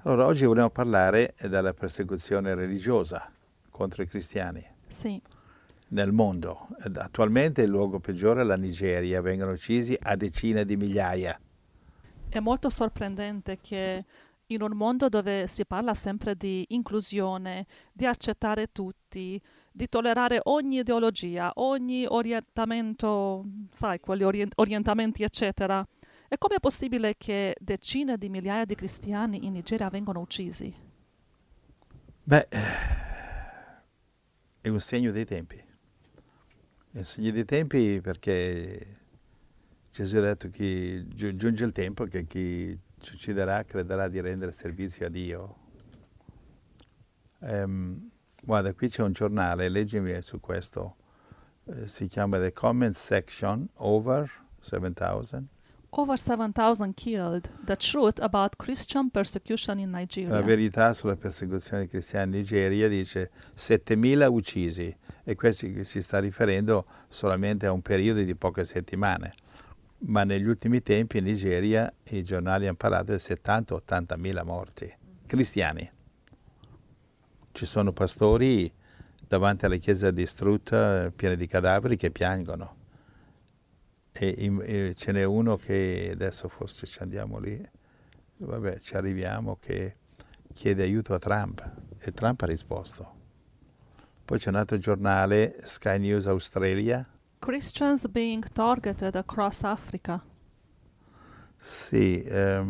Allora, oggi vogliamo parlare della persecuzione religiosa contro i cristiani Sì, nel mondo. Attualmente il luogo peggiore è la Nigeria, vengono uccisi a decine di migliaia. è molto sorprendente che in un mondo dove si parla sempre di inclusione, di accettare tutti, di tollerare ogni ideologia, ogni orientamento, sai, quegli orientamenti, eccetera, è come possibile che decine di migliaia di cristiani in Nigeria vengano uccisi? Beh, è un segno dei tempi. È un segno dei tempi perché Gesù ha detto che giunge il tempo che chi ci ucciderà crederà di rendere servizio a Dio. Guarda, qui c'è un giornale, leggimi su questo. Si chiama The Comment Section Over 7000. Over 7,000 killed. The truth about Christian persecution in La Nigeria. verità sulla persecuzione dei cristiani in Nigeria dice 7.000 uccisi e questo si sta riferendo solamente a un periodo di poche settimane. Ma negli ultimi tempi in Nigeria i giornali hanno parlato di 70-80.000 morti cristiani. Ci sono pastori davanti alla chiesa distrutta piena di cadaveri che piangono. E ce n'è uno che adesso forse ci andiamo lì, vabbè, ci arriviamo, che chiede aiuto a Trump e Trump ha risposto. Poi c'è un altro giornale, Sky News Australia. Christians being targeted across Africa. Sì,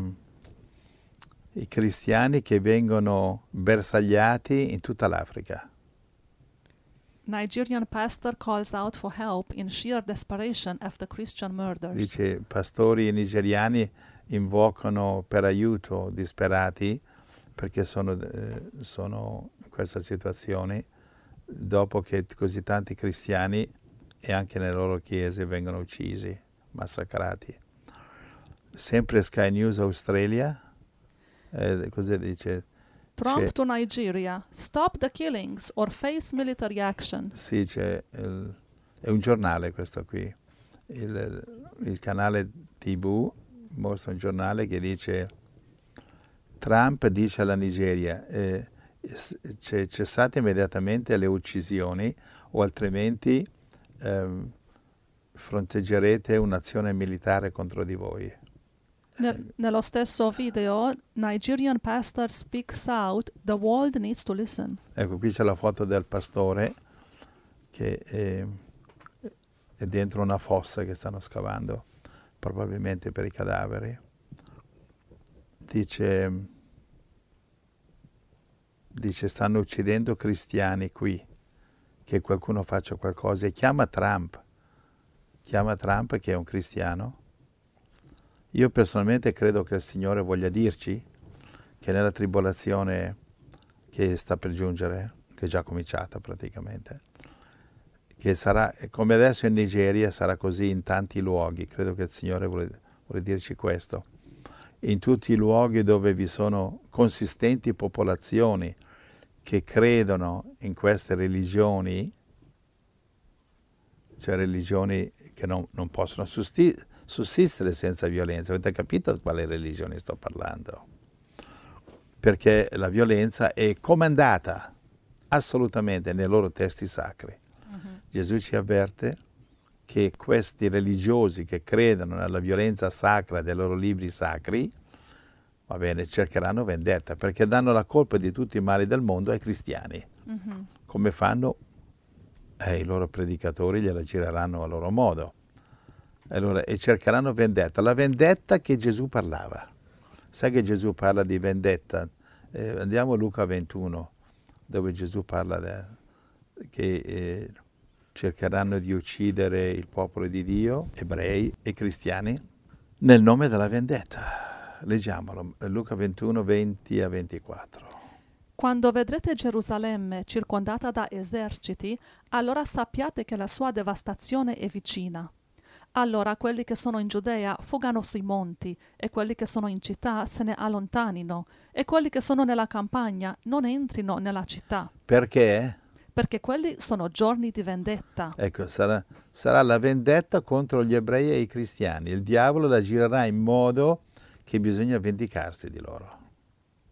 i cristiani che vengono bersagliati in tutta l'Africa. Nigerian pastor calls out for help in sheer desperation after Christian murders. Dice, pastori nigeriani invocano per aiuto disperati perché sono in questa situazione dopo che così tanti cristiani e anche nelle loro chiese vengono uccisi, massacrati. Sempre Sky News Australia, cosa dice? Trump to Nigeria. Stop the killings or face military action. Sì, è un giornale questo qui. Il canale TV mostra un giornale che dice Trump dice alla Nigeria cessate immediatamente le uccisioni o altrimenti fronteggerete un'azione militare contro di voi. Nello stesso video, Nigerian pastor speaks out, the world needs to listen. Ecco, qui c'è la foto del pastore che è dentro una fossa che stanno scavando, probabilmente per i cadaveri. Dice stanno uccidendo cristiani qui, che qualcuno faccia qualcosa e chiama Trump che è un cristiano. Io personalmente credo che il Signore voglia dirci che nella tribolazione che sta per giungere, che è già cominciata praticamente, che sarà come adesso in Nigeria, sarà così in tanti luoghi. Credo che il Signore vuole dirci questo. In tutti i luoghi dove vi sono consistenti popolazioni che credono in queste religioni, cioè religioni che non possono sussistere senza violenza. Avete capito a quale religione sto parlando? Perché la violenza è comandata assolutamente nei loro testi sacri. Gesù ci avverte che questi religiosi che credono nella violenza sacra dei loro libri sacri, va bene, cercheranno vendetta perché danno la colpa di tutti i mali del mondo ai cristiani. Come fanno? I loro predicatori gliela gireranno a loro modo. Allora, e cercheranno vendetta, la vendetta che Gesù parlava. Sai che Gesù parla di vendetta? Andiamo a Luca 21, dove Gesù parla che cercheranno di uccidere il popolo di Dio, ebrei e cristiani, nel nome della vendetta. Leggiamolo, Luca 21, 20 a 24. Quando vedrete Gerusalemme circondata da eserciti, allora sappiate che la sua devastazione è vicina. Allora quelli che sono in Giudea fuggano sui monti, e quelli che sono in città se ne allontanino, e quelli che sono nella campagna non entrino nella città, Perché? perché quelli sono giorni di vendetta. Ecco, sarà la vendetta contro gli ebrei e i cristiani. Il diavolo la girerà in modo che bisogna vendicarsi di loro.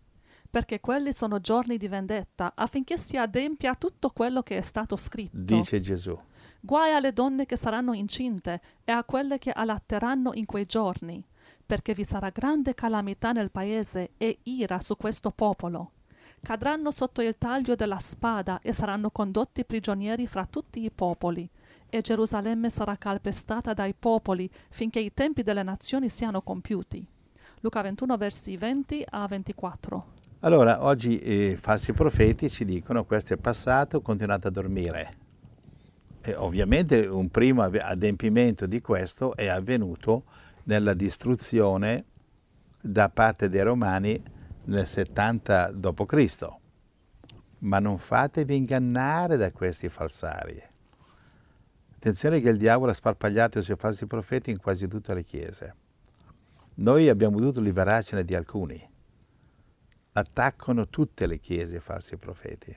perché quelli sono giorni di vendetta, affinché si adempia tutto quello che è stato scritto. Dice Gesù. Guai alle donne che saranno incinte e a quelle che allatteranno in quei giorni, perché vi sarà grande calamità nel paese e ira su questo popolo. Cadranno sotto il taglio della spada e saranno condotti prigionieri fra tutti i popoli, e Gerusalemme sarà calpestata dai popoli finché i tempi delle nazioni siano compiuti. Luca 21, versi 20 a 24. Allora, oggi i falsi profeti ci dicono questo è passato, continuate a dormire. E ovviamente un primo adempimento di questo è avvenuto nella distruzione da parte dei Romani nel 70 d.C. Ma non fatevi ingannare da questi falsari. Attenzione che il diavolo ha sparpagliato i suoi falsi profeti in quasi tutte le chiese. Noi abbiamo dovuto liberarcene di alcuni. Attaccano tutte le chiese i falsi profeti.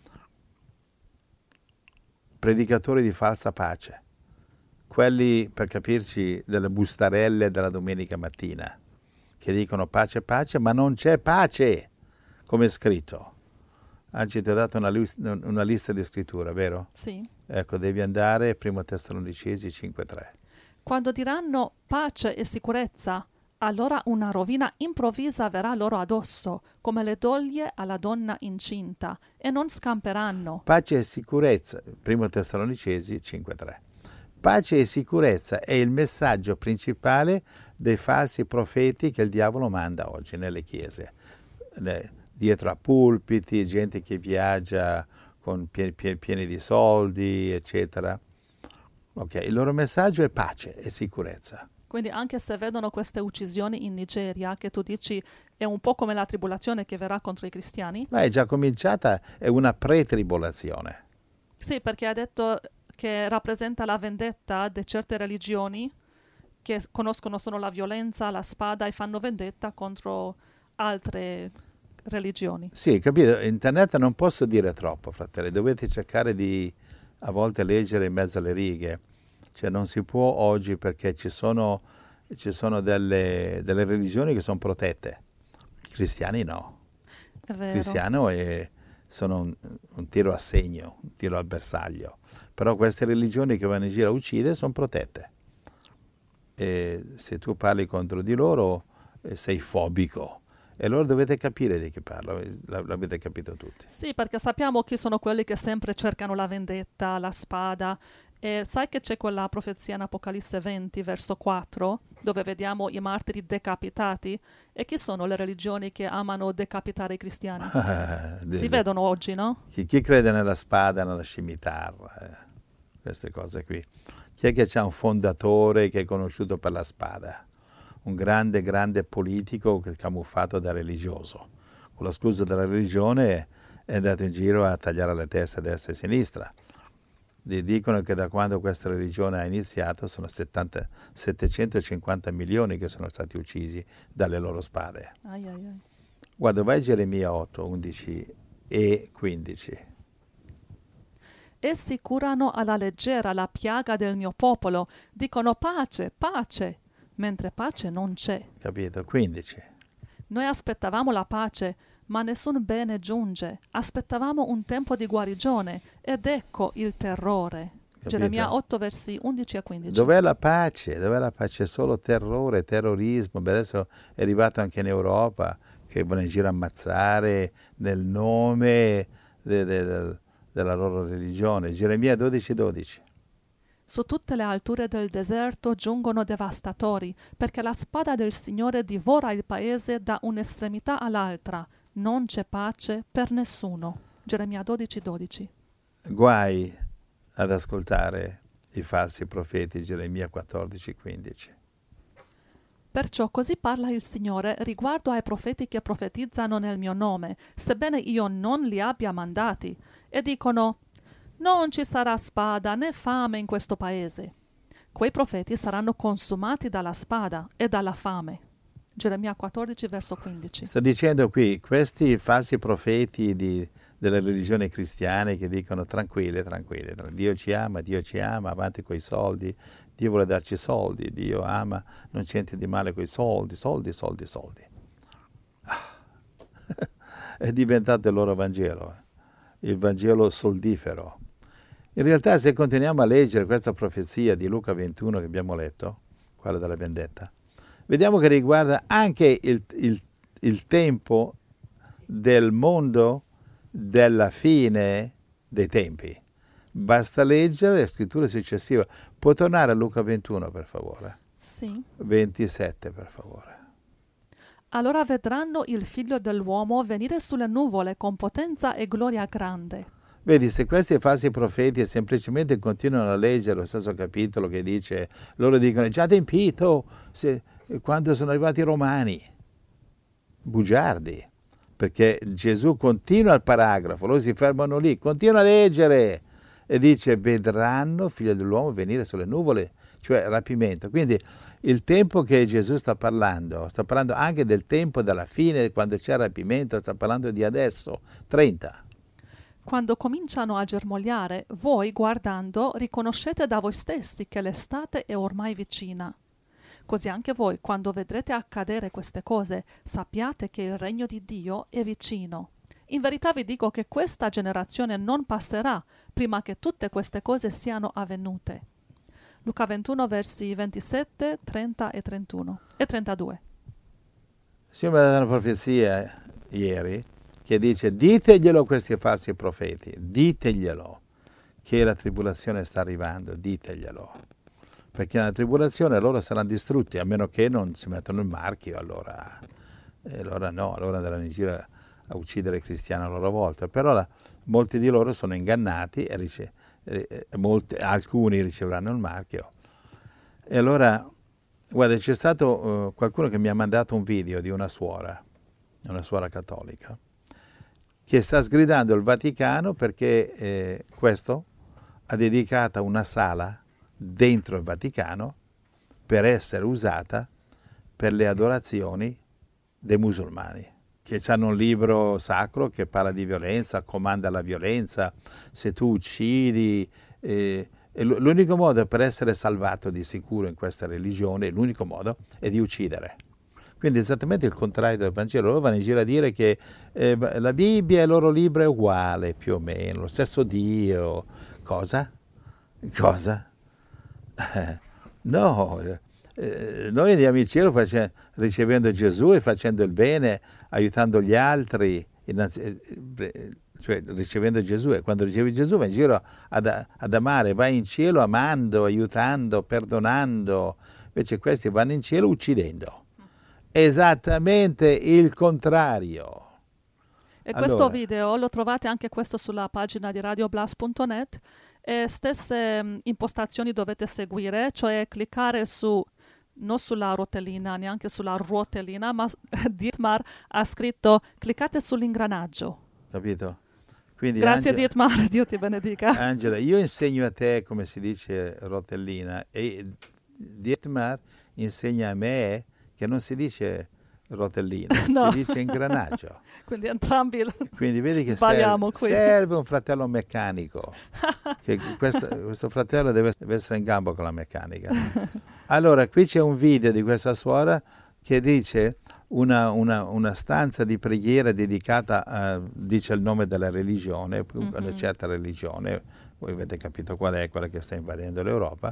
Predicatori di falsa pace. Quelli, per capirci, delle bustarelle della domenica mattina, che dicono pace, pace, ma non c'è pace, come è scritto. Oggi ti ho dato una lista di scrittura, vero? Sì. Ecco, devi andare, 1 Tessalonicesi 5,3. Quando diranno pace e sicurezza, allora una rovina improvvisa verrà loro addosso, come le doglie alla donna incinta, e non scamperanno. Pace e sicurezza, 1 Tessalonicesi 5,3. Pace e sicurezza è il messaggio principale dei falsi profeti che il diavolo manda oggi nelle chiese. Dietro a pulpiti, gente che viaggia con pieni di soldi, eccetera. Ok, il loro messaggio è pace e sicurezza. Quindi anche se vedono queste uccisioni in Nigeria, che tu dici è un po' come la tribolazione che verrà contro i cristiani? Ma è già cominciata, è una pre-tribolazione. Sì, perché ha detto che rappresenta la vendetta di certe religioni che conoscono solo la violenza, la spada e fanno vendetta contro altre religioni. Sì, capito, internet non posso dire troppo, fratelli, dovete cercare di a volte leggere in mezzo alle righe. Cioè non si può oggi perché ci sono delle religioni che sono protette, i cristiani no. È Il vero. cristiano sono un tiro a segno, un tiro al bersaglio, però queste religioni che vanno in giro a uccidere sono protette. E se tu parli contro di loro sei fobico. E allora dovete capire di chi parlo, l'avete capito tutti. Sì, perché sappiamo chi sono quelli che sempre cercano la vendetta, la spada. E sai che c'è quella profezia in Apocalisse 20, verso 4, dove vediamo i martiri decapitati? E chi sono le religioni che amano decapitare i cristiani? Si vedono oggi, no? Chi crede nella spada, nella scimitarra, queste cose qui. Chi è che c'ha un fondatore che è conosciuto per la spada? Un grande, grande politico camuffato da religioso. Con la scusa della religione è andato in giro a tagliare le teste a destra e a sinistra. Dicono che da quando questa religione ha iniziato sono 750 milioni che sono stati uccisi dalle loro spade. Ai, ai, ai. Guarda, vai a Geremia 8, 11 e 15. Essi curano alla leggera la piaga del mio popolo, dicono pace, pace, mentre pace non c'è. Capito? 15. Noi aspettavamo la pace, ma nessun bene giunge. Aspettavamo un tempo di guarigione, ed ecco il terrore. Capito? Geremia 8, versi 11 a 15. Dov'è la pace? Dov'è la pace? Solo terrore, terrorismo. Beh, adesso è arrivato anche in Europa che vanno in giro a ammazzare nel nome della loro religione. Geremia 12, 12. Su tutte le alture del deserto giungono devastatori, perché la spada del Signore divora il paese da un'estremità all'altra. Non c'è pace per nessuno. Geremia 12, 12. Guai ad ascoltare i falsi profeti, Geremia 14, 15. Perciò così parla il Signore riguardo ai profeti che profetizzano nel mio nome, sebbene io non li abbia mandati, e dicono: non ci sarà spada né fame in questo paese. Quei profeti saranno consumati dalla spada e dalla fame. Geremia 14, verso 15. Sta dicendo qui, questi falsi profeti delle religioni cristiane che dicono tranquilli, Dio ci ama, avanti coi soldi, Dio vuole darci soldi, Dio ama, non c'è niente di male coi soldi. è diventato il loro Vangelo, il Vangelo soldifero. In realtà, se continuiamo a leggere questa profezia di Luca 21 che abbiamo letto, quella della vendetta, vediamo che riguarda anche il tempo del mondo della fine dei tempi. Basta leggere le scritture successive. Può tornare a Luca 21, per favore? Sì. 27, per favore. Allora vedranno il figlio dell'uomo venire sulle nuvole con potenza e gloria grande. Vedi, se questi falsi profeti semplicemente continuano a leggere lo stesso capitolo che dice, loro dicono, è già adempito quando sono arrivati i Romani. Bugiardi, perché Gesù continua il paragrafo, loro si fermano lì, continua a leggere e dice, vedranno figlio dell'uomo venire sulle nuvole, cioè rapimento. Quindi il tempo che Gesù sta parlando anche del tempo della fine, quando c'è il rapimento, sta parlando di adesso, 30. Quando cominciano a germogliare, voi guardando riconoscete da voi stessi che l'estate è ormai vicina. Così anche voi, quando vedrete accadere queste cose, sappiate che il regno di Dio è vicino. In verità vi dico che questa generazione non passerà prima che tutte queste cose siano avvenute. Luca 21, versi 27, 30 e 31 e 32. Ci mi ha dato una profezia ieri che dice, diteglielo a questi falsi profeti, diteglielo che la tribolazione sta arrivando, diteglielo. Perché nella tribolazione loro saranno distrutti, a meno che non si mettono il marchio, allora andranno in giro a uccidere i cristiani a loro volta. Però molti di loro sono ingannati e alcuni riceveranno il marchio. E allora, guarda, c'è stato qualcuno che mi ha mandato un video di una suora cattolica, che sta sgridando il Vaticano perché questo ha dedicato una sala dentro il Vaticano per essere usata per le adorazioni dei musulmani, che hanno un libro sacro che parla di violenza, comanda la violenza, se tu uccidi. L'unico modo per essere salvato di sicuro in questa religione, l'unico modo è di uccidere. Quindi esattamente il contrario del Vangelo. Loro vanno in giro a dire che la Bibbia e il loro libro è uguale, più o meno, lo stesso Dio. Cosa? No, noi andiamo in cielo ricevendo Gesù e facendo il bene, aiutando gli altri, cioè ricevendo Gesù, e quando ricevi Gesù vai in giro ad amare, vai in cielo amando, aiutando, perdonando. Invece questi vanno in cielo uccidendo. Esattamente il contrario. E questo video lo trovate anche questo sulla pagina di radioblast.net. Stesse impostazioni dovete seguire, cioè cliccare non sulla rotellina, neanche sulla ruotellina, ma Dietmar ha scritto cliccate sull'ingranaggio. Capito? Quindi, grazie Dietmar, Dio ti benedica. Angela, io insegno a te come si dice rotellina e Dietmar insegna a me che non si dice rotellina, no. Si dice ingranaggio. Quindi entrambi Quindi vedi che sbagliamo serve un fratello meccanico. Che questo fratello deve essere in gamba con la meccanica. Allora, qui c'è un video di questa suora che dice una stanza di preghiera dedicata dice il nome della religione, una certa religione, voi avete capito qual è, quella che sta invadendo l'Europa,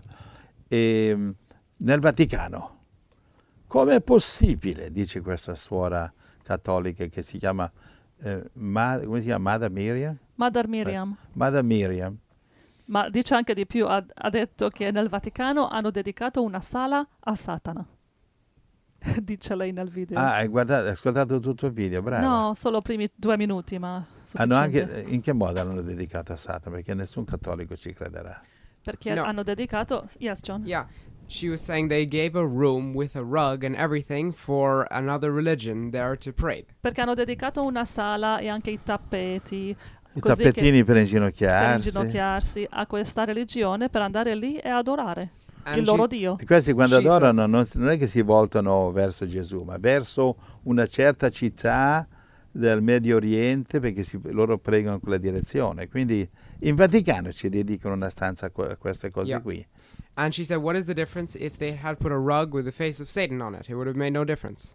e nel Vaticano. Come è possibile, dice questa suora cattolica che si chiama, come si chiama, Mother Miriam? Mother Miriam. Mother Miriam. Ma dice anche di più, ha detto che nel Vaticano hanno dedicato una sala a Satana. Dice lei nel video. Hai ascoltato tutto il video, bravo. No, solo i primi 2 minuti, ma in che modo hanno dedicato a Satana? Perché nessun cattolico ci crederà. Perché hanno dedicato... Yes, John? Yeah. She was saying they gave a room with a rug and everything for another religion there to pray. Perché hanno dedicato una sala e anche i tappeti. I tappetini per inginocchiarsi a questa religione, per andare lì e adorare il loro Dio. E questi quando adorano non è che si voltano verso Gesù, ma verso una certa città del Medio Oriente, perché loro pregano in quella direzione. Quindi in Vaticano ci dedicano una stanza a queste cose qui. And she said, what is the difference if they had put a rug with the face of Satan on it? It would have made no difference.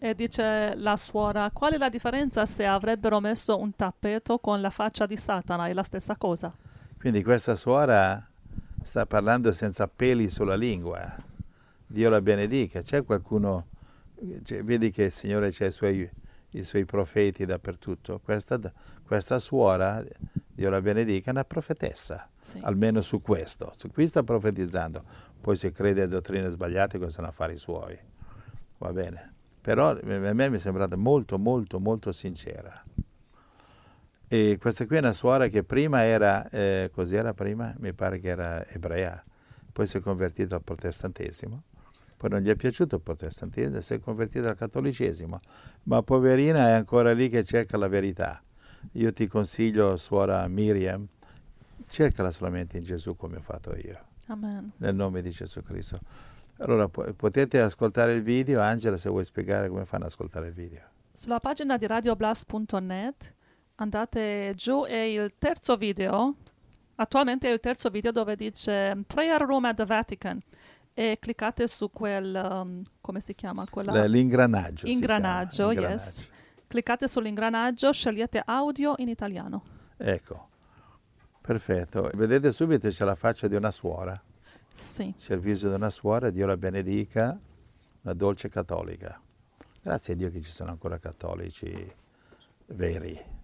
E dice la suora, qual è la differenza se avrebbero messo un tappeto con la faccia di Satana? È la stessa cosa. Quindi questa suora sta parlando senza peli sulla lingua. Dio la benedica. C'è qualcuno, vedi che il Signore c'ha i suoi profeti dappertutto. Questa suora, Dio la benedica, è una profetessa, Sì. almeno su questo. Su qui sta profetizzando. Poi se crede a dottrine sbagliate, questi sono affari suoi. Va bene. Però a me mi è sembrata molto, molto, molto sincera. E questa qui è una suora che prima era, cos'era prima? Mi pare che era ebrea, poi si è convertita al protestantesimo, poi non gli è piaciuto il protestantesimo, si è convertita al cattolicesimo, ma poverina è ancora lì che cerca la verità. Io ti consiglio, suora Miriam, cercala solamente in Gesù come ho fatto io, Amen. nel nome di Gesù Cristo. Allora potete ascoltare il video. Angela, se vuoi spiegare come fanno ad ascoltare il video. Sulla pagina di radioblast.net andate giù, è il terzo video, attualmente è il terzo video dove dice Prayer Room at the Vatican e cliccate su quel, come si chiama? L'ingranaggio. Ingranaggio, si chiama, yes. Cliccate sull'ingranaggio, scegliete audio in italiano. Ecco, perfetto. Vedete subito c'è la faccia di una suora. Sì. C'è il viso di una suora, Dio la benedica, una dolce cattolica. Grazie a Dio che ci sono ancora cattolici veri.